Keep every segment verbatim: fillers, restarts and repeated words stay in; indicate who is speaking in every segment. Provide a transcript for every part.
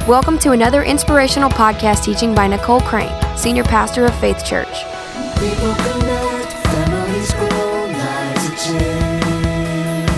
Speaker 1: Welcome to another inspirational podcast teaching by Nicole Crane, Senior Pastor of Faith Church.
Speaker 2: People connect, families grow, lives are changed.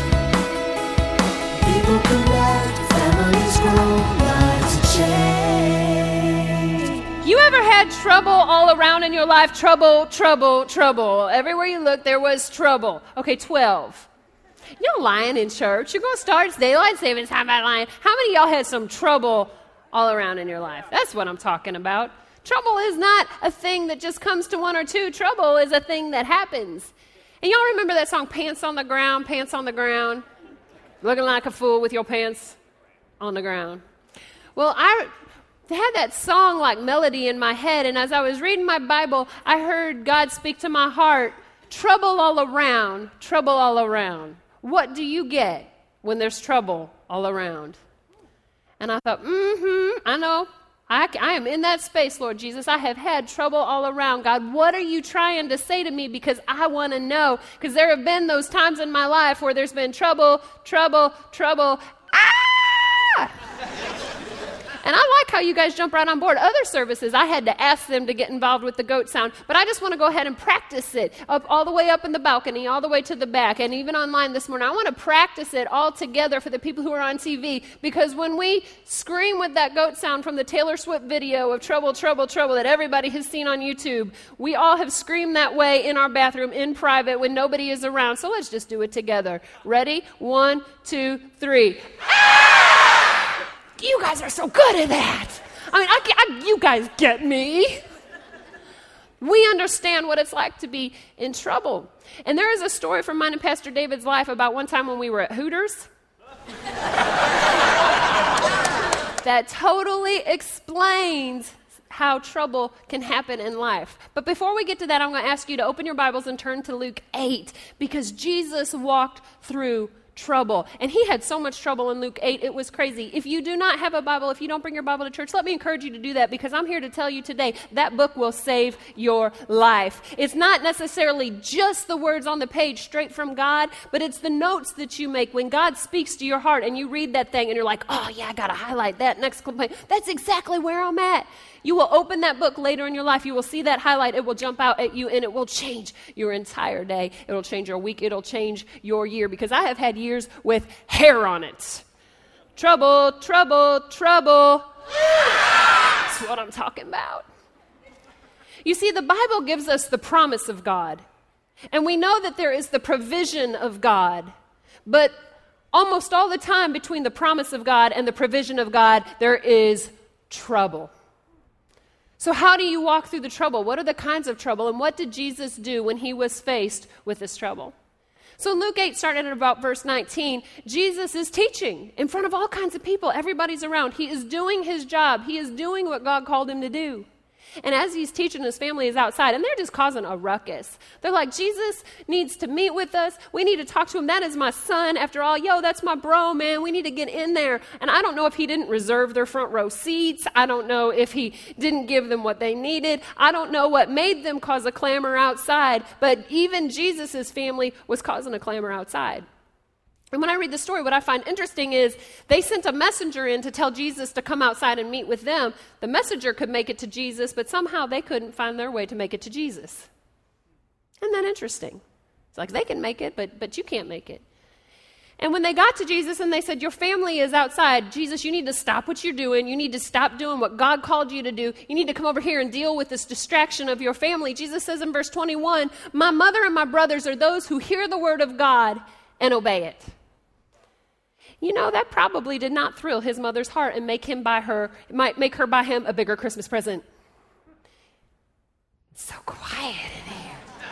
Speaker 2: People connect, families grow, lives are changed.
Speaker 3: You ever had trouble all around in your life? Trouble, trouble, trouble. Everywhere you look, there was trouble. Okay, twelve. You're lying in church. You're going to start it's daylight savings time by lying. How many of y'all had some trouble all around in your life? That's what I'm talking about. Trouble is not a thing that just comes to one or two. Trouble is a thing that happens. And y'all remember that song, Pants on the Ground, Pants on the Ground? Looking like a fool with your pants on the ground. Well, I had that song like melody in my head, and as I was reading my Bible, I heard God speak to my heart, trouble all around, trouble all around. What do you get when there's trouble all around? And I thought, mm-hmm, I know. I, I am in that space, Lord Jesus. I have had trouble all around. God, what are you trying to say to me? Because I want to know. Because there have been those times in my life where there's been trouble, trouble, trouble. Ah! And I like how you guys jump right on board. Other services, I had to ask them to get involved with the goat sound, but I just want to go ahead and practice it up all the way up in the balcony, all the way to the back, and even online this morning. I want to practice it all together for the people who are on T V, because when we scream with that goat sound from the Taylor Swift video of Trouble, Trouble, Trouble that everybody has seen on YouTube, we all have screamed that way in our bathroom, in private, when nobody is around. So let's just do it together. Ready? One, two, three. Ah! You guys are so good at that. I mean, I, I, you guys get me. We understand what it's like to be in trouble. And there is a story from mine and Pastor David's life about one time when we were at Hooters that totally explains how trouble can happen in life. But before we get to that, I'm going to ask you to open your Bibles and turn to Luke eight, because Jesus walked through trouble. And he had so much trouble in Luke eight, it was crazy. If you do not have a Bible, if you don't bring your Bible to church, let me encourage you to do that, because I'm here to tell you today that book will save your life. It's not necessarily just the words on the page straight from God, but it's the notes that you make when God speaks to your heart and you read that thing and you're like, oh yeah, I got to highlight that next complaint. That's exactly where I'm at. You will open that book later in your life. You will see that highlight. It will jump out at you, and it will change your entire day. It will change your week. It will change your year, because I have had years with hair on it. Trouble, trouble, trouble. That's what I'm talking about. You see, the Bible gives us the promise of God, and we know that there is the provision of God, but almost all the time between the promise of God and the provision of God, there is trouble. So how do you walk through the trouble? What are the kinds of trouble? And what did Jesus do when he was faced with this trouble? So in Luke eight, starting at about verse nineteen, Jesus is teaching in front of all kinds of people. Everybody's around. He is doing his job. He is doing what God called him to do. And as he's teaching, his family is outside, and they're just causing a ruckus. They're like, Jesus needs to meet with us. We need to talk to him. That is my son. After all, yo, that's my bro, man. We need to get in there. And I don't know if he didn't reserve their front row seats. I don't know if he didn't give them what they needed. I don't know what made them cause a clamor outside. But even Jesus' family was causing a clamor outside. And when I read the story, what I find interesting is they sent a messenger in to tell Jesus to come outside and meet with them. The messenger could make it to Jesus, but somehow they couldn't find their way to make it to Jesus. Isn't that interesting? It's like they can make it, but, but you can't make it. And when they got to Jesus and they said, your family is outside, Jesus, you need to stop what you're doing. You need to stop doing what God called you to do. You need to come over here and deal with this distraction of your family. Jesus says in verse twenty-one, my mother and my brothers are those who hear the word of God and obey it. You know, that probably did not thrill his mother's heart and make him buy her, it might make her buy him a bigger Christmas present. It's so quiet in here.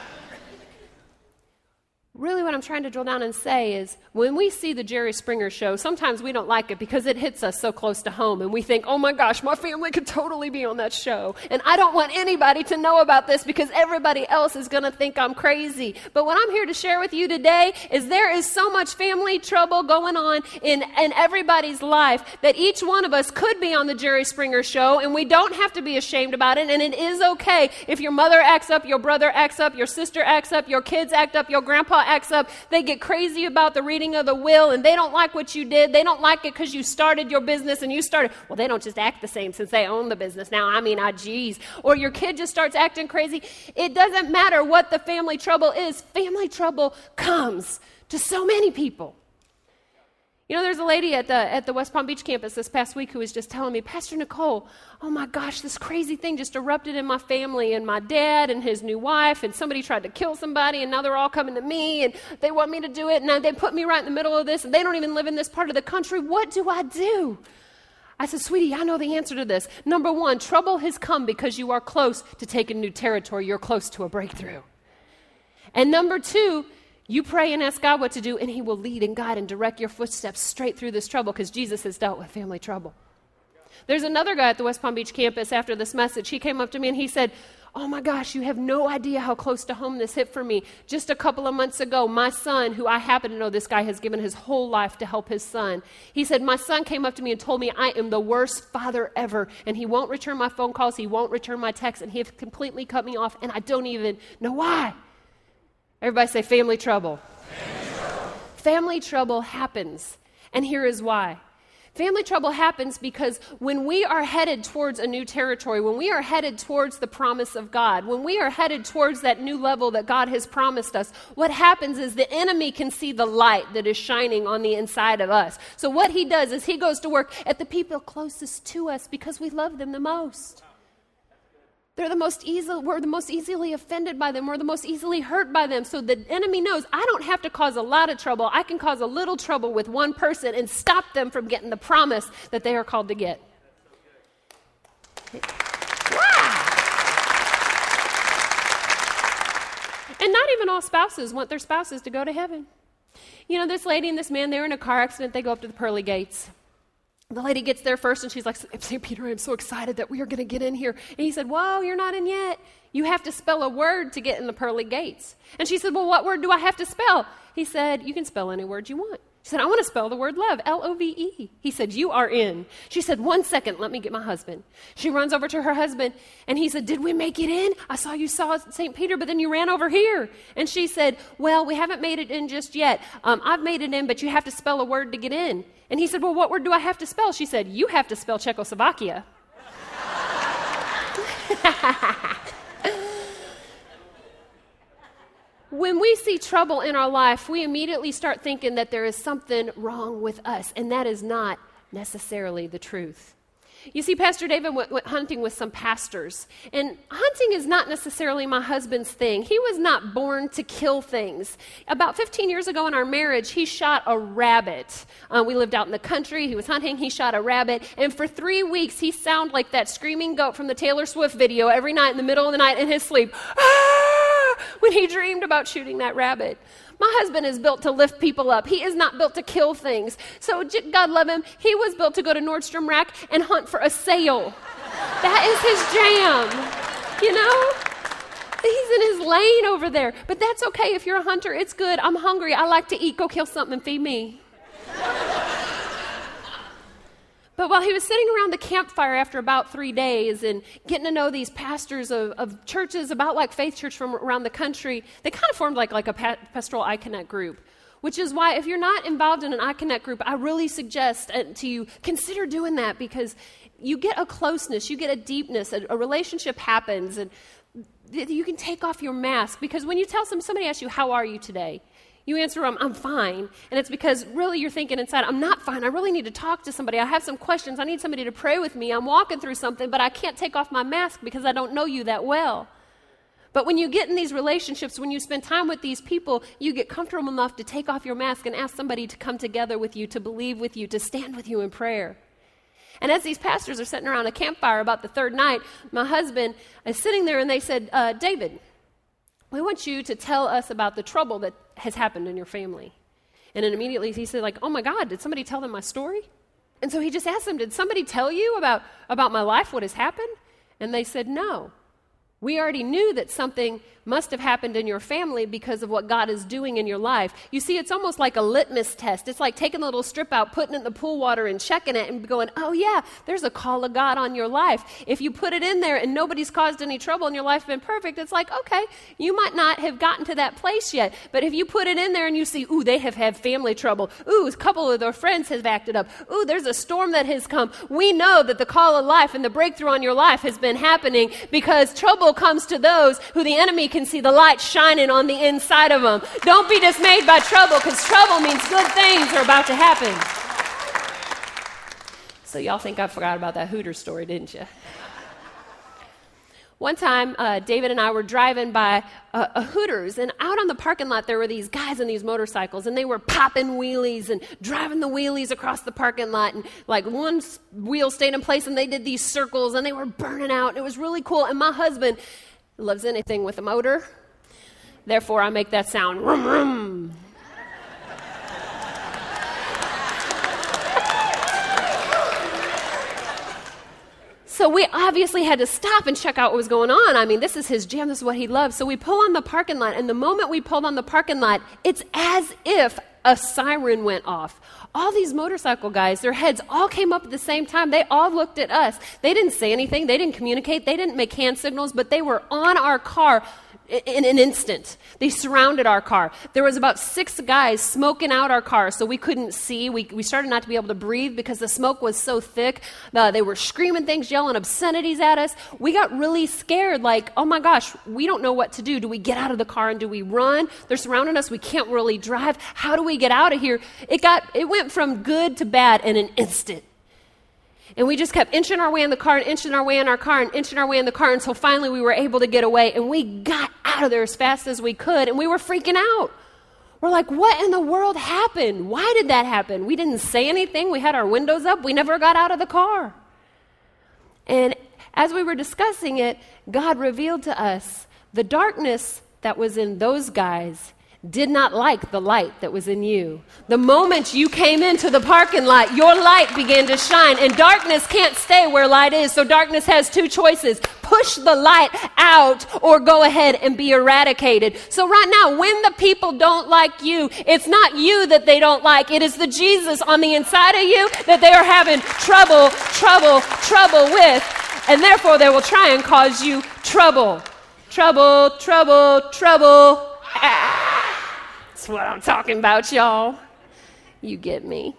Speaker 3: Really what I'm trying to drill down and say is when we see the Jerry Springer show, sometimes we don't like it because it hits us so close to home and we think, oh my gosh, my family could totally be on that show. And I don't want anybody to know about this because everybody else is going to think I'm crazy. But what I'm here to share with you today is there is so much family trouble going on in, in everybody's life that each one of us could be on the Jerry Springer show, and we don't have to be ashamed about it. And it is okay if your mother acts up, your brother acts up, your sister acts up, your kids act up, your grandpa acts up. They get crazy about the reading of the will, and they don't like what you did. They don't like it because you started your business and you started. Well, they don't just act the same since they own the business now. I mean, I geez. Or your kid just starts acting crazy. It doesn't matter what the family trouble is. Family trouble comes to so many people. You know, there's a lady at the at the West Palm Beach campus this past week who was just telling me, Pastor Nicole, oh my gosh, this crazy thing just erupted in my family, and my dad and his new wife, and somebody tried to kill somebody, and now they're all coming to me, and they want me to do it, and now they put me right in the middle of this, and they don't even live in this part of the country. What do I do? I said, sweetie, I know the answer to this. Number one, trouble has come because you are close to taking new territory. You're close to a breakthrough. And number two, you pray and ask God what to do, and he will lead and guide and direct your footsteps straight through this trouble, because Jesus has dealt with family trouble. There's another guy at the West Palm Beach campus after this message. He came up to me and he said, oh my gosh, you have no idea how close to home this hit for me. Just a couple of months ago, my son, who I happen to know this guy has given his whole life to help his son. He said, my son came up to me and told me I am the worst father ever, and he won't return my phone calls, he won't return my texts, and he has completely cut me off, and I don't even know why. Everybody say family trouble. Family trouble. Family trouble happens, and here is why. Family trouble happens because when we are headed towards a new territory, when we are headed towards the promise of God, when we are headed towards that new level that God has promised us, what happens is the enemy can see the light that is shining on the inside of us. So what he does is he goes to work at the people closest to us because we love them the most. They're the most easy, we're the most easily offended by them. We're the most easily hurt by them. So the enemy knows I don't have to cause a lot of trouble. I can cause a little trouble with one person and stop them from getting the promise that they are called to get. Wow. And not even all spouses want their spouses to go to heaven. You know, this lady and this man, they were in a car accident. They go up to the pearly gates. The lady gets there first, and she's like, Saint Peter, I'm so excited that we are going to get in here. And he said, whoa, you're not in yet. You have to spell a word to get in the pearly gates. And she said, well, what word do I have to spell? He said, you can spell any word you want. She said, I want to spell the word love, L O V E. He said, you are in. She said, one second, let me get my husband. She runs over to her husband, and he said, did we make it in? I saw you saw Saint Peter, but then you ran over here. And she said, well, we haven't made it in just yet. Um, I've made it in, but you have to spell a word to get in. And he said, well, what word do I have to spell? She said, you have to spell Czechoslovakia. When we see trouble in our life, we immediately start thinking that there is something wrong with us, and that is not necessarily the truth. You see, Pastor David went, went hunting with some pastors, and hunting is not necessarily my husband's thing. He was not born to kill things. About fifteen years ago in our marriage, he shot a rabbit. Uh, we lived out in the country. He was hunting. He shot a rabbit, and for three weeks, he sounded like that screaming goat from the Taylor Swift video every night in the middle of the night in his sleep, ah, when he dreamed about shooting that rabbit. My husband is built to lift people up. He is not built to kill things. So God love him, he was built to go to Nordstrom Rack and hunt for a sale. That is his jam, you know? He's in his lane over there. But that's okay. If you're a hunter, it's good. I'm hungry. I like to eat. Go kill something and feed me. But while he was sitting around the campfire after about three days and getting to know these pastors of, of churches about like Faith Church from around the country, they kind of formed like, like a pa- pastoral iConnect group, which is why if you're not involved in an iConnect group, I really suggest uh, to you consider doing that, because you get a closeness, you get a deepness, a, a relationship happens, and th- you can take off your mask. Because when you tell some, somebody asks you, how are you today? You answer them, I'm fine. And it's because really you're thinking inside, I'm not fine. I really need to talk to somebody. I have some questions. I need somebody to pray with me. I'm walking through something, but I can't take off my mask because I don't know you that well. But when you get in these relationships, when you spend time with these people, you get comfortable enough to take off your mask and ask somebody to come together with you, to believe with you, to stand with you in prayer. And as these pastors are sitting around a campfire about the third night, my husband is sitting there and they said, uh, David, we want you to tell us about the trouble that has happened in your family. And then immediately he said, like, oh my God, did somebody tell them my story? And so he just asked them, did somebody tell you about, about my life, what has happened? And they said, no. We already knew that something must have happened in your family because of what God is doing in your life. You see, it's almost like a litmus test. It's like taking a little strip out, putting it in the pool water and checking it and going, oh yeah, there's a call of God on your life. If you put it in there and nobody's caused any trouble and your life's been perfect, it's like, okay, you might not have gotten to that place yet. But if you put it in there and you see, ooh, they have had family trouble. Ooh, a couple of their friends have acted up. Ooh, there's a storm that has come. We know that the call of life and the breakthrough on your life has been happening because trouble comes to those who the enemy can see the light shining on the inside of them. Don't be dismayed by trouble, because trouble means good things are about to happen. So y'all think I forgot about that Hooters story, didn't you? One time, uh, David and I were driving by uh, a Hooters, and out on the parking lot there were these guys on these motorcycles, and they were popping wheelies and driving the wheelies across the parking lot, and like one wheel stayed in place, and they did these circles, and they were burning out, and it was really cool. And my husband loves anything with a motor. Therefore, I make that sound. Vroom, vroom. So we obviously had to stop and check out what was going on. I mean, this is his jam. This is what he loves. So we pull on the parking lot, and the moment we pulled on the parking lot, it's as if a siren went off. All these motorcycle guys, their heads all came up at the same time. They all looked at us. They didn't say anything. They didn't communicate. They didn't make hand signals, but they were on our car in an instant. They surrounded our car. There was about six guys smoking out our car, so we couldn't see. We, we started not to be able to breathe because the smoke was so thick. Uh, they were screaming things, yelling obscenities at us. We got really scared, like, oh my gosh, we don't know what to do. Do we get out of the car and do we run? They're surrounding us. We can't really drive. How do we get out of here? It got, it went from good to bad in an instant. And we just kept inching our way in the car and inching our way in our car and inching our way in the car until finally we were able to get away. And we got out of there as fast as we could, and we were freaking out. We're like, what in the world happened? Why did that happen? We didn't say anything. We had our windows up. We never got out of the car. And as we were discussing it, God revealed to us the darkness that was in those guys did not like the light that was in you. The moment you came into the parking lot, your light began to shine, and darkness can't stay where light is, so darkness has two choices: push the light out or go ahead and be eradicated. So right now, when the people don't like you, it's not you that they don't like, it is the Jesus on the inside of you that they are having trouble, trouble, trouble with, and therefore they will try and cause you trouble. Trouble, trouble, trouble. Ah. That's what I'm talking about, y'all. You get me.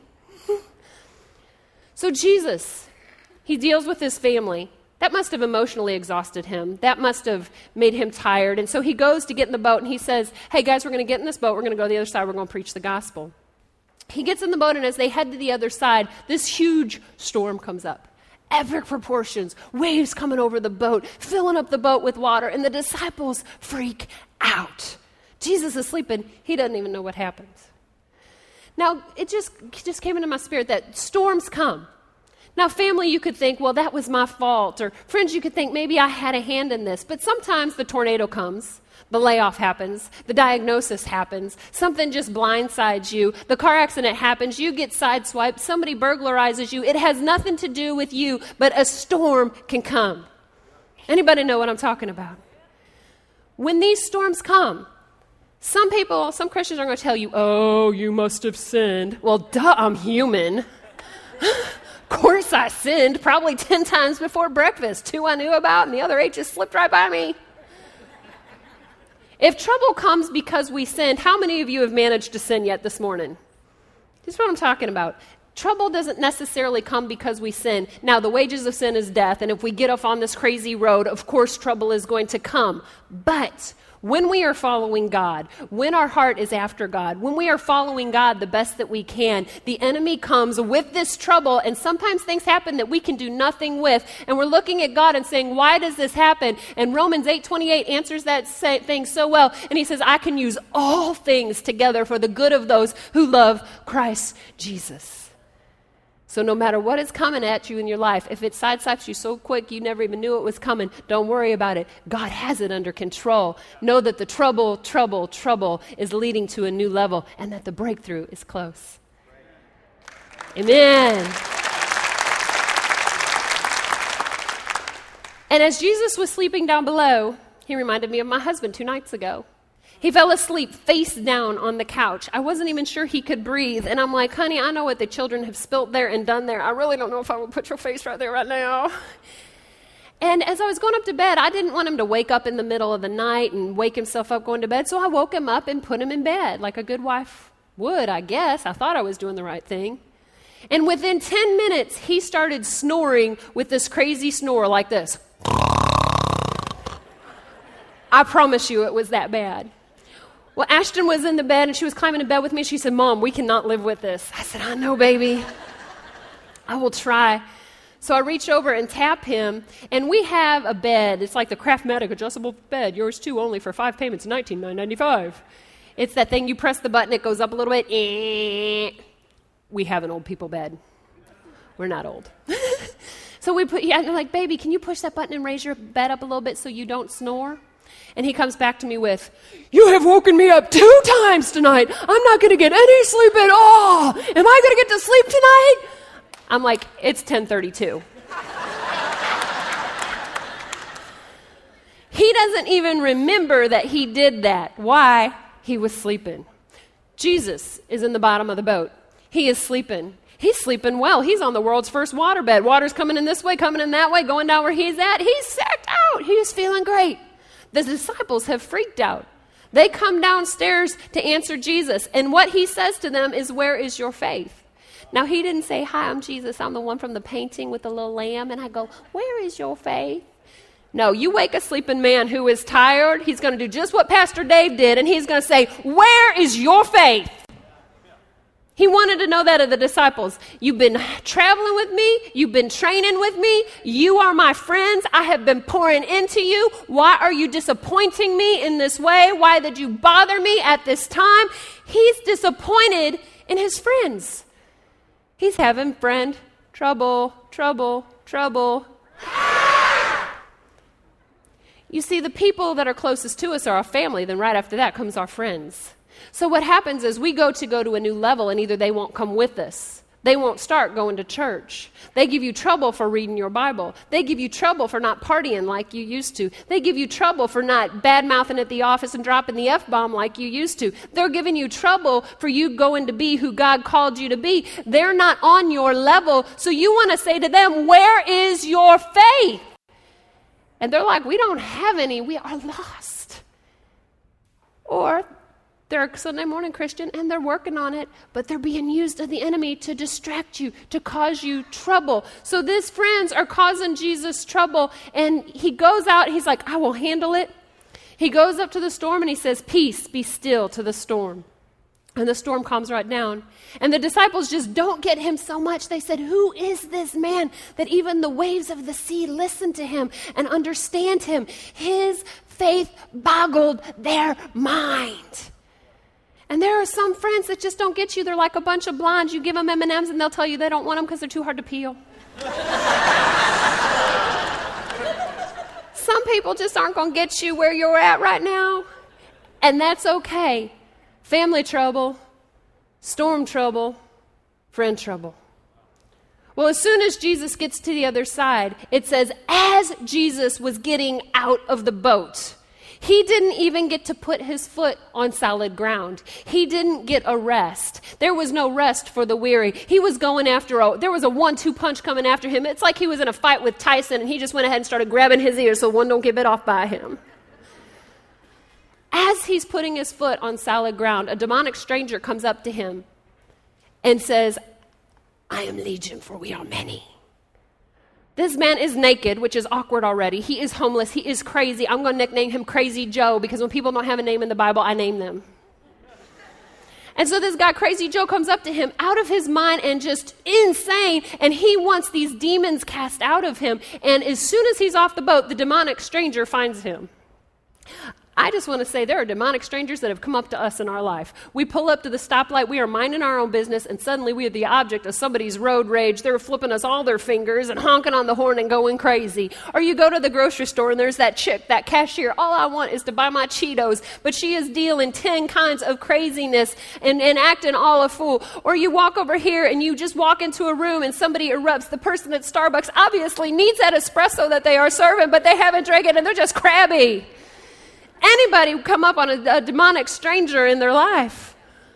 Speaker 3: So Jesus, he deals with his family. That must have emotionally exhausted him. That must have made him tired. And so he goes to get in the boat, and he says, hey guys, we're going to get in this boat. We're going to go to the other side. We're going to preach the gospel. He gets in the boat, and as they head to the other side, this huge storm comes up. Epic proportions, waves coming over the boat, filling up the boat with water, and the disciples freak out. Jesus is sleeping. He doesn't even know what happens. Now, it just, it just came into my spirit that storms come. Now, family, you could think, well, that was my fault. Or friends, you could think, maybe I had a hand in this. But sometimes the tornado comes. The layoff happens. The diagnosis happens. Something just blindsides you. The car accident happens. You get sideswiped. Somebody burglarizes you. It has nothing to do with you, but a storm can come. Anybody know what I'm talking about? When these storms come, some people, some Christians are going to tell you, oh, you must have sinned. Well, duh, I'm human. Of course I sinned, probably ten times before breakfast. Two I knew about, and the other eight just slipped right by me. If trouble comes because we sinned, how many of you have managed to sin yet this morning? This is what I'm talking about. Trouble doesn't necessarily come because we sin. Now, the wages of sin is death, and if we get off on this crazy road, of course trouble is going to come. But when we are following God, when our heart is after God, when we are following God the best that we can, the enemy comes with this trouble, and sometimes things happen that we can do nothing with, and we're looking at God and saying, why does this happen? And Romans eight twenty-eight answers that thing so well, and he says, I can use all things together for the good of those who love Christ Jesus. So no matter what is coming at you in your life, if it sidesteps you so quick you never even knew it was coming, don't worry about it. God has it under control. Know that the trouble, trouble, trouble is leading to a new level, and that the breakthrough is close. Amen. And as Jesus was sleeping down below, he reminded me of my husband two nights ago. He fell asleep face down on the couch. I wasn't even sure he could breathe. And I'm like, honey, I know what the children have spilt there and done there. I really don't know if I would put your face right there right now. And as I was going up to bed, I didn't want him to wake up in the middle of the night and wake himself up going to bed. So I woke him up and put him in bed like a good wife would, I guess. I thought I was doing the right thing. And within ten minutes, he started snoring with this crazy snore like this. I promise you it was that bad. Well, Ashton was in the bed, and she was climbing in bed with me. She said, Mom, we cannot live with this. I said, I know, baby. I will try. So I reach over and tap him, and we have a bed. It's like the Craftmatic adjustable bed. Yours, too, only for five payments, nineteen thousand nine hundred ninety-five dollars. It's that thing you press the button, it goes up a little bit. We have an old people bed. We're not old. So we put, yeah, and they're like, baby, can you push that button and raise your bed up a little bit so you don't snore? And he comes back to me with, you have woken me up two times tonight. I'm not going to get any sleep at all. Am I going to get to sleep tonight? I'm like, it's ten thirty-two. He doesn't even remember that he did that. Why? He was sleeping. Jesus is in the bottom of the boat. He is sleeping. He's sleeping well. He's on the world's first waterbed. Water's coming in this way, coming in that way, going down where he's at. He's sacked out. He's feeling great. The disciples have freaked out. They come downstairs to answer Jesus, and what he says to them is, where is your faith? Now, he didn't say, hi, I'm Jesus. I'm the one from the painting with the little lamb, and I go, where is your faith? No, you wake a sleeping man who is tired. He's going to do just what Pastor Dave did, and he's going to say, where is your faith? He wanted to know that of the disciples. You've been traveling with me. You've been training with me. You are my friends. I have been pouring into you. Why are you disappointing me in this way? Why did you bother me at this time? He's disappointed in his friends. He's having friend trouble, trouble, trouble. You see, the people that are closest to us are our family. Then right after that comes our friends. So what happens is we go to go to a new level, and either they won't come with us. They won't start going to church. They give you trouble for reading your Bible. They give you trouble for not partying like you used to. They give you trouble for not bad-mouthing at the office and dropping the F-bomb like you used to. They're giving you trouble for you going to be who God called you to be. They're not on your level, so you want to say to them, where is your faith? And they're like, we don't have any. We are lost. Or they're a Sunday morning Christian, and they're working on it, but they're being used of the enemy to distract you, to cause you trouble. So these friends are causing Jesus trouble, and he goes out, he's like, I will handle it. He goes up to the storm, and he says, peace, be still to the storm. And the storm calms right down. And the disciples just don't get him so much. They said, who is this man that even the waves of the sea listen to him and understand him? His faith boggled their mind. And there are some friends that just don't get you. They're like a bunch of blondes. You give them M and M's and they'll tell you they don't want them because they're too hard to peel. Some people just aren't going to get you where you're at right now. And that's okay. Family trouble, storm trouble, friend trouble. Well, as soon as Jesus gets to the other side, it says, as Jesus was getting out of the boat, he didn't even get to put his foot on solid ground. He didn't get a rest. There was no rest for the weary. He was going after a, there was a one two punch coming after him. It's like he was in a fight with Tyson, and he just went ahead and started grabbing his ears so one don't get bit off by him. As he's putting his foot on solid ground, a demonic stranger comes up to him and says, I am legion, for we are many. This man is naked, which is awkward already. He is homeless. He is crazy. I'm going to nickname him Crazy Joe because when people don't have a name in the Bible, I name them. And so this guy, Crazy Joe, comes up to him out of his mind and just insane, and he wants these demons cast out of him. And as soon as he's off the boat, the demonic stranger finds him. I just want to say there are demonic strangers that have come up to us in our life. We pull up to the stoplight, we are minding our own business, and suddenly we are the object of somebody's road rage. They're flipping us all their fingers and honking on the horn and going crazy. Or you go to the grocery store and there's that chick, that cashier, all I want is to buy my Cheetos, but she is dealing ten kinds of craziness and, and acting all a fool. Or you walk over here and you just walk into a room and somebody erupts. The person at Starbucks obviously needs that espresso that they are serving, but they haven't drank it and they're just crabby. Anybody come up on a, a demonic stranger in their life.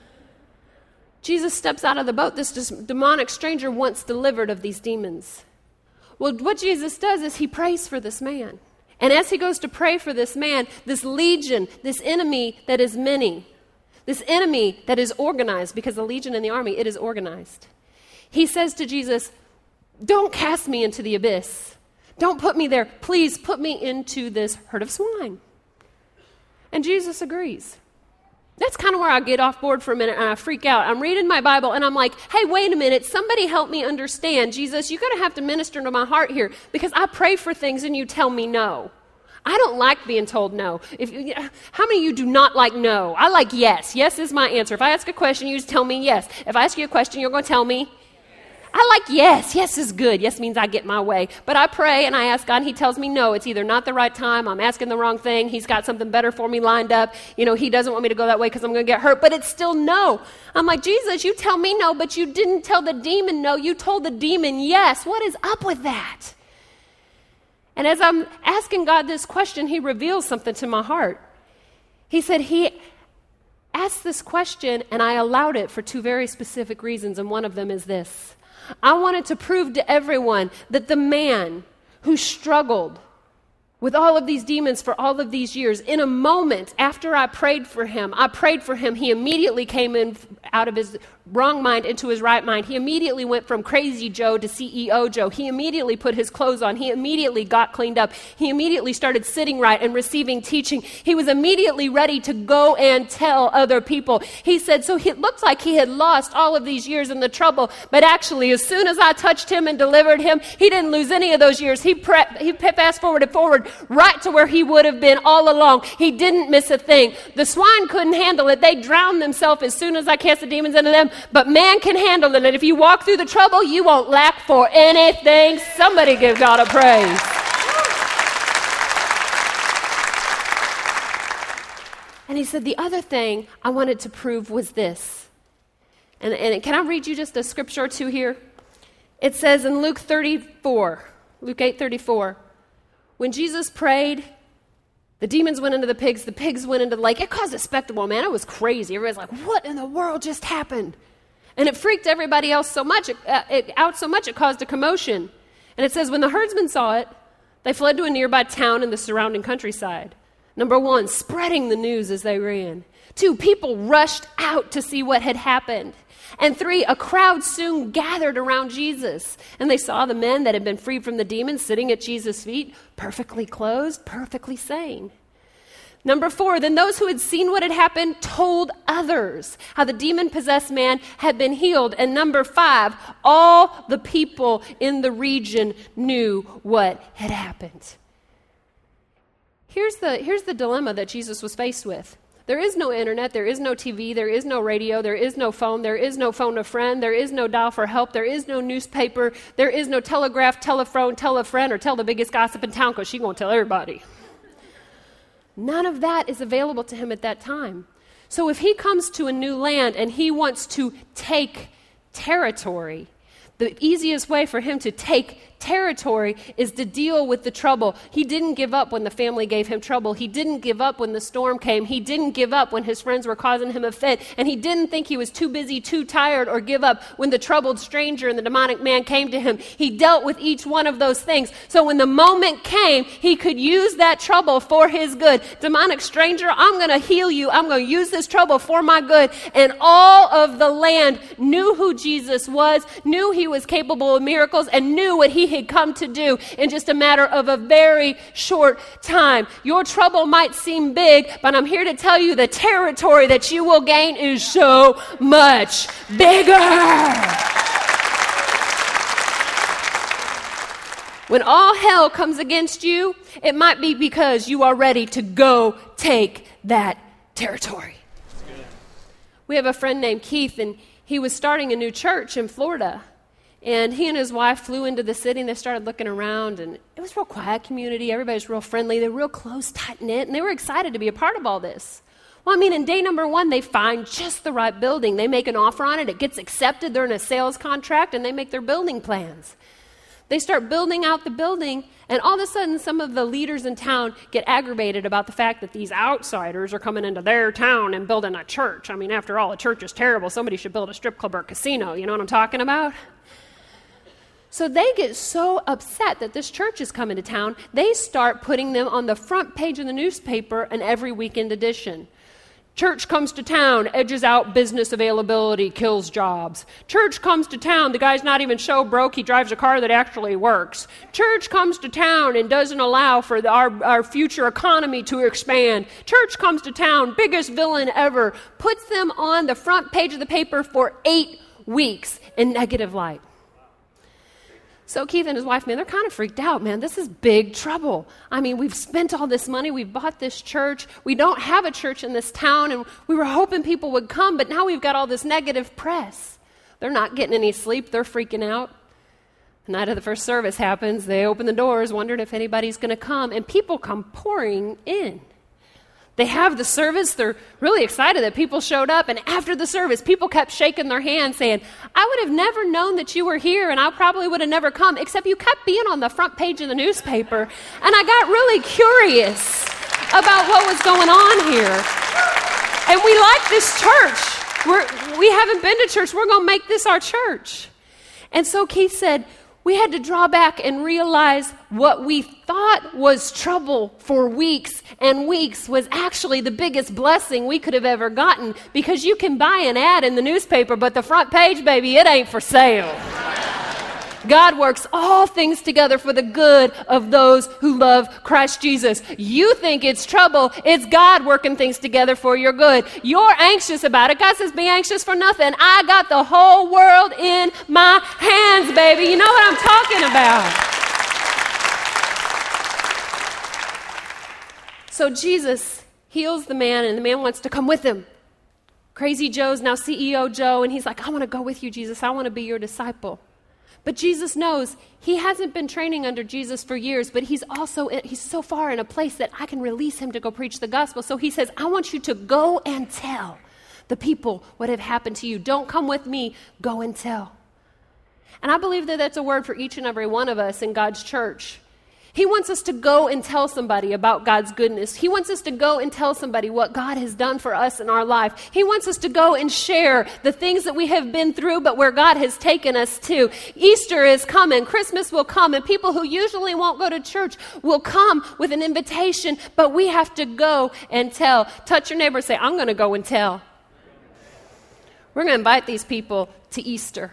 Speaker 3: Jesus steps out of the boat. This demonic stranger wants delivered of these demons. Well, what Jesus does is he prays for this man. And as he goes to pray for this man, this legion, this enemy that is many, this enemy that is organized, because the legion in the army, it is organized. He says to Jesus, don't cast me into the abyss. Don't put me there. Please put me into this herd of swine. And Jesus agrees. That's kind of where I get off board for a minute and I freak out. I'm reading my Bible and I'm like, hey, wait a minute. Somebody help me understand. Jesus, you're going to have to minister to my heart here because I pray for things and you tell me no. I don't like being told no. If, how many of you do not like no? I like yes. Yes is my answer. If I ask a question, you just tell me yes. If I ask you a question, you're going to tell me I like yes. Yes is good. Yes means I get my way. But I pray and I ask God and he tells me no. It's either not the right time, I'm asking the wrong thing, he's got something better for me lined up. You know, he doesn't want me to go that way because I'm going to get hurt. But it's still no. I'm like, Jesus, you tell me no, but you didn't tell the demon no. You told the demon yes. What is up with that? And as I'm asking God this question, he reveals something to my heart. He said he asked this question and I allowed it for two very specific reasons. And one of them is this. I wanted to prove to everyone that the man who struggled with all of these demons for all of these years, in a moment after I prayed for him, I prayed for him, he immediately came in out of his wrong mind into his right mind. He immediately went from crazy Joe to C E O Joe. He immediately put his clothes on. He immediately got cleaned up. He immediately started sitting right and receiving teaching. He was immediately ready to go and tell other people. He said, so it looked like he had lost all of these years in the trouble, but actually as soon as I touched him and delivered him, he didn't lose any of those years. He, pre- he fast forwarded forward right to where he would have been all along. He didn't miss a thing. The swine couldn't handle it. They drowned themselves as soon as I cast the demons into them, but man can handle it. And if you walk through the trouble, you won't lack for anything. Somebody give God a praise. And he said, the other thing I wanted to prove was this. And, and can I read you just a scripture or two here? It says in Luke thirty-four, Luke eight thirty-four, when Jesus prayed, the demons went into the pigs, the pigs went into the lake. It caused a spectacle, man. It was crazy. Everybody's like, what in the world just happened? And it freaked everybody else so much, it, uh, it, out so much it caused a commotion. And it says, when the herdsmen saw it, they fled to a nearby town in the surrounding countryside. Number one, spreading the news as they ran. Two, people rushed out to see what had happened. And three, a crowd soon gathered around Jesus. And they saw the men that had been freed from the demons sitting at Jesus' feet, perfectly clothed, perfectly sane. Number four, then those who had seen what had happened told others how the demon-possessed man had been healed. And number five, all the people in the region knew what had happened. Here's the, here's the dilemma that Jesus was faced with. There is no internet, there is no T V, there is no radio, there is no phone, there is no phone a friend, there is no dial for help, there is no newspaper, there is no telegraph, telephone, tell a friend, or tell the biggest gossip in town because she's going to tell everybody. None of that is available to him at that time. So if he comes to a new land and he wants to take territory, the easiest way for him to take territory is to deal with the trouble. He didn't give up when the family gave him trouble. He didn't give up when the storm came. He didn't give up when his friends were causing him a fit. And he didn't think he was too busy, too tired, or give up when the troubled stranger and the demonic man came to him. He dealt with each one of those things. So when the moment came, he could use that trouble for his good. Demonic stranger, I'm going to heal you. I'm going to use this trouble for my good. And all of the land knew who Jesus was, knew he was capable of miracles, and knew what he had come to do in just a matter of a very short time. Your trouble might seem big, but I'm here to tell you the territory that you will gain is so much bigger. When all hell comes against you, it might be because you are ready to go take that territory. We have a friend named Keith, and he was starting a new church in Florida. And he and his wife flew into the city, and they started looking around, and it was a real quiet community. Everybody's real friendly. They were real close, tight-knit, and they were excited to be a part of all this. Well, I mean, in day number one, they find just the right building. They make an offer on it. It gets accepted. They're in a sales contract, and they make their building plans. They start building out the building, and all of a sudden, some of the leaders in town get aggravated about the fact that these outsiders are coming into their town and building a church. I mean, after all, a church is terrible. Somebody should build a strip club or a casino. You know what I'm talking about? So they get so upset that this church is coming to town, they start putting them on the front page of the newspaper in every weekend edition. Church comes to town, edges out business availability, kills jobs. Church comes to town, the guy's not even show broke, he drives a car that actually works. Church comes to town and doesn't allow for the, our, our future economy to expand. Church comes to town, biggest villain ever, puts them on the front page of the paper for eight weeks in negative light. So Keith and his wife, man, they're kind of freaked out, man. This is big trouble. I mean, we've spent all this money. We've bought this church. We don't have a church in this town, and we were hoping people would come, but now we've got all this negative press. They're not getting any sleep. They're freaking out. The night of the first service happens. They open the doors, wondering if anybody's going to come, and people come pouring in. They have the service. They're really excited that people showed up. And after the service, people kept shaking their hands saying, I would have never known that you were here, and I probably would have never come, except you kept being on the front page of the newspaper. And I got really curious about what was going on here. And we like this church. We're, we haven't been to church. We're going to make this our church. And so Keith said, we had to draw back and realize what we thought was trouble for weeks and weeks was actually the biggest blessing we could have ever gotten, because you can buy an ad in the newspaper, but the front page, baby, it ain't for sale. God works all things together for the good of those who love Christ Jesus. You think it's trouble. It's God working things together for your good. You're anxious about it. God says, be anxious for nothing. I got the whole world in my hands, baby. You know what I'm talking about. So Jesus heals the man, and the man wants to come with him. Crazy Joe's now C E O Joe, and he's like, I want to go with you, Jesus. I want to be your disciple. But Jesus knows he hasn't been training under Jesus for years, but he's also, he's so far in a place that I can release him to go preach the gospel. So he says, I want you to go and tell the people what have happened to you. Don't come with me, go and tell. And I believe that that's a word for each and every one of us in God's church. He wants us to go and tell somebody about God's goodness. He wants us to go and tell somebody what God has done for us in our life. He wants us to go and share the things that we have been through, but where God has taken us to. Easter is coming. Christmas will come, and people who usually won't go to church will come with an invitation, but we have to go and tell. Touch your neighbor and say, I'm going to go and tell. We're going to invite these people to Easter.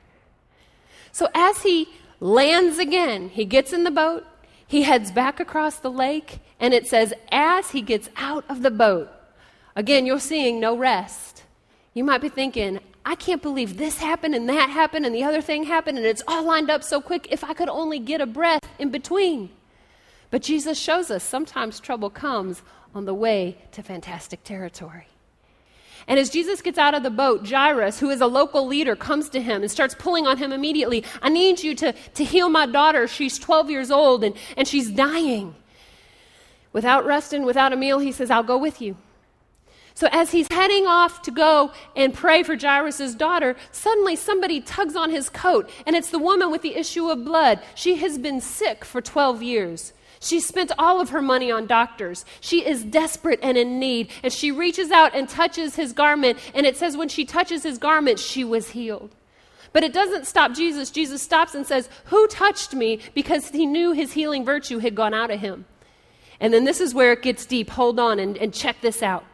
Speaker 3: So as he lands again, he gets in the boat. He heads back across the lake, and it says, as he gets out of the boat, again, you're seeing no rest. You might be thinking, I can't believe this happened and that happened and the other thing happened, and it's all lined up so quick. If I could only get a breath in between. But Jesus shows us sometimes trouble comes on the way to fantastic territory. And as Jesus gets out of the boat, Jairus, who is a local leader, comes to him and starts pulling on him immediately. I need you to, to heal my daughter. She's twelve years old and, and she's dying. Without rest and without a meal, he says, I'll go with you. So as he's heading off to go and pray for Jairus' daughter, suddenly somebody tugs on his coat, and it's the woman with the issue of blood. She has been sick for twelve years. She spent all of her money on doctors. She is desperate and in need. And she reaches out and touches his garment. And it says when she touches his garment, she was healed. But it doesn't stop Jesus. Jesus stops and says, who touched me? Because he knew his healing virtue had gone out of him. And then this is where it gets deep. Hold on and, and check this out.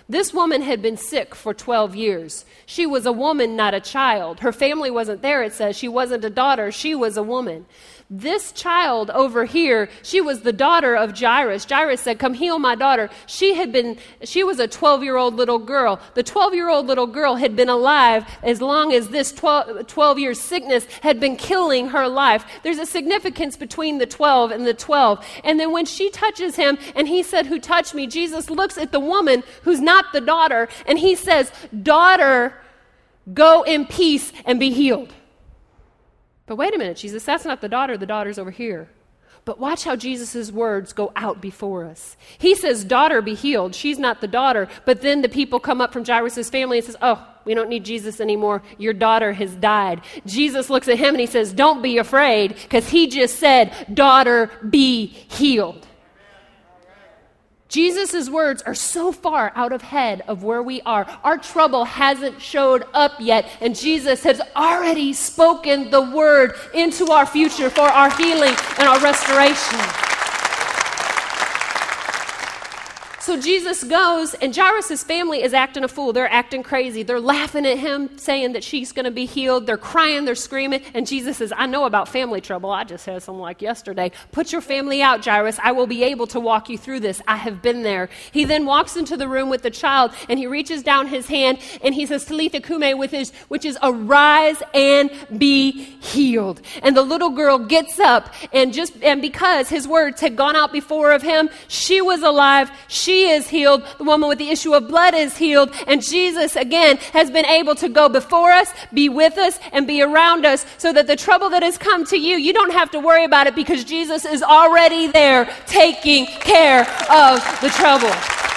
Speaker 3: This woman had been sick for twelve years. She was a woman, not a child. Her family wasn't there, it says. She wasn't a daughter. She was a woman. This child over here, she was the daughter of Jairus. Jairus said, come heal my daughter. She had been, she was a twelve-year-old little girl. The twelve-year-old little girl had been alive as long as this twelve-year sickness had been killing her life. There's a significance between the twelve and the twelve. And then when she touches him, and he said, who touched me? Jesus looks at the woman who's not the daughter, and he says, daughter, go in peace and be healed. But wait a minute, Jesus, that's not the daughter. The daughter's over here. But watch how Jesus' words go out before us. He says, daughter, be healed. She's not the daughter. But then the people come up from Jairus' family and says, oh, we don't need Jesus anymore. Your daughter has died. Jesus looks at him and he says, don't be afraid, because he just said, daughter, be healed. Jesus' words are so far out of head of where we are. Our trouble hasn't showed up yet, and Jesus has already spoken the word into our future for our healing and our restoration. So Jesus goes, and Jairus' family is acting a fool. They're acting crazy. They're laughing at him, saying that she's going to be healed. They're crying, they're screaming. And Jesus says, I know about family trouble. I just had some like yesterday. Put your family out, Jairus. I will be able to walk you through this. I have been there. He then walks into the room with the child, and he reaches down his hand, and he says, Talitha kume, with his, which is arise and be healed. And the little girl gets up, and just and because his words had gone out before of him, she was alive. She is healed. The woman with the issue of blood is healed. And Jesus, again, has been able to go before us, be with us, and be around us, so that the trouble that has come to you, you don't have to worry about it, because Jesus is already there taking care of the trouble.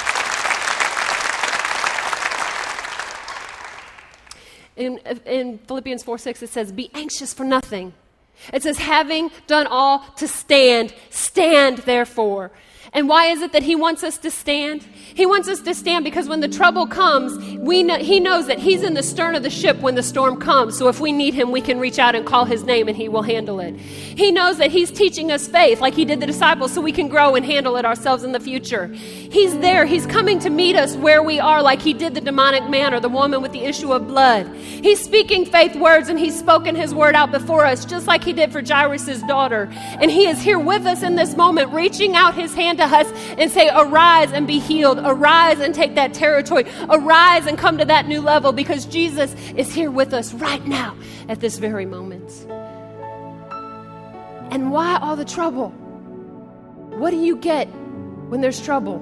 Speaker 3: In, in Philippians four six, it says, be anxious for nothing. It says, having done all to stand, stand therefore. And why is it that he wants us to stand? He wants us to stand because when the trouble comes, we know, he knows that he's in the stern of the ship when the storm comes. So if we need him, we can reach out and call his name and he will handle it. He knows that he's teaching us faith like he did the disciples, so we can grow and handle it ourselves in the future. He's there. He's coming to meet us where we are, like he did the demonic man or the woman with the issue of blood. He's speaking faith words, and he's spoken his word out before us, just like he did for Jairus' daughter. And he is here with us in this moment, reaching out his hand to us and say, arise and be healed. Arise and take that territory. Arise and come to that new level, because Jesus is here with us right now at this very moment. And why all the trouble? What do you get when there's trouble?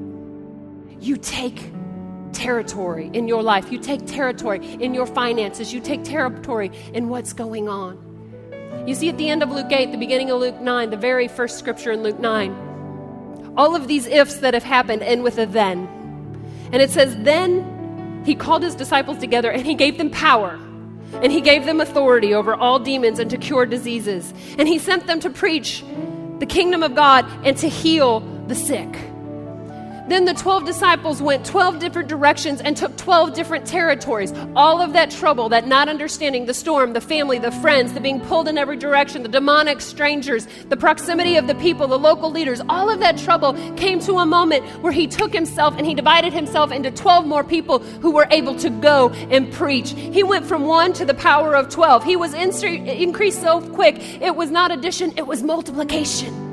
Speaker 3: You take territory in your life. You take territory in your finances. You take territory in what's going on. You see, at the end of Luke eight, the beginning of Luke nine, the very first scripture in Luke nine, all of these ifs that have happened end with a then. And it says, then he called his disciples together and he gave them power. And he gave them authority over all demons and to cure diseases. And he sent them to preach the kingdom of God and to heal the sick. Then the twelve disciples went twelve different directions and took twelve different territories. All of that trouble, that not understanding, the storm, the family, the friends, the being pulled in every direction, the demonic strangers, the proximity of the people, the local leaders, all of that trouble came to a moment where he took himself and he divided himself into twelve more people who were able to go and preach. He went from one to the power of twelve. He was in- increased so quick, it was not addition, it was multiplication.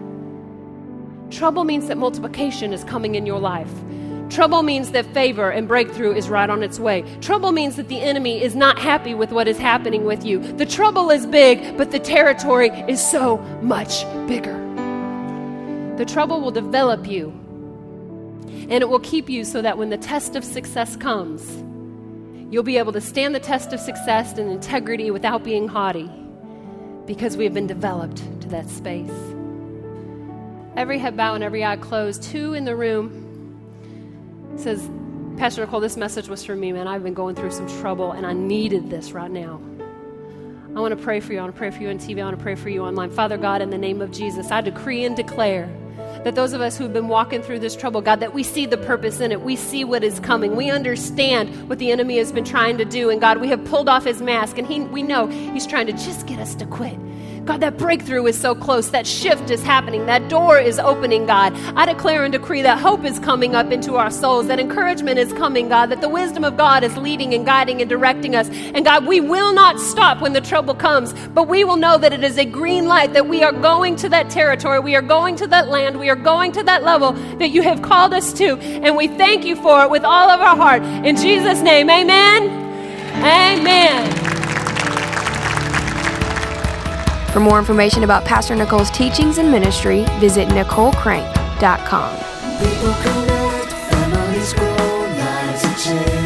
Speaker 3: Trouble means that multiplication is coming in your life. Trouble means that favor and breakthrough is right on its way. Trouble means that the enemy is not happy with what is happening with you. The trouble is big, but the territory is so much bigger. The trouble will develop you, and it will keep you so that when the test of success comes, you'll be able to stand the test of success and integrity without being haughty, because we have been developed to that space. Every head bow and every eye closed. Who in the room says, Pastor Nicole, this message was for me, man. I've been going through some trouble and I needed this right now. I want to pray for you. I want to pray for you on T V. I want to pray for you online. Father God, in the name of Jesus, I decree and declare that those of us who have been walking through this trouble, God, that we see the purpose in it. We see what is coming. We understand what the enemy has been trying to do. And God, we have pulled off his mask, and he, we know he's trying to just get us to quit. God, that breakthrough is so close. That shift is happening. That door is opening, God. I declare and decree that hope is coming up into our souls, that encouragement is coming, God, that the wisdom of God is leading and guiding and directing us. And God, we will not stop when the trouble comes, but we will know that it is a green light, that we are going to that territory, we are going to that land, we are going to that level that you have called us to. And we thank you for it with all of our heart. In Jesus' name, amen. Amen.
Speaker 1: For more information about Pastor Nicole's teachings and ministry, visit nicole crank dot com.
Speaker 2: People connect, families grow, lives are changed.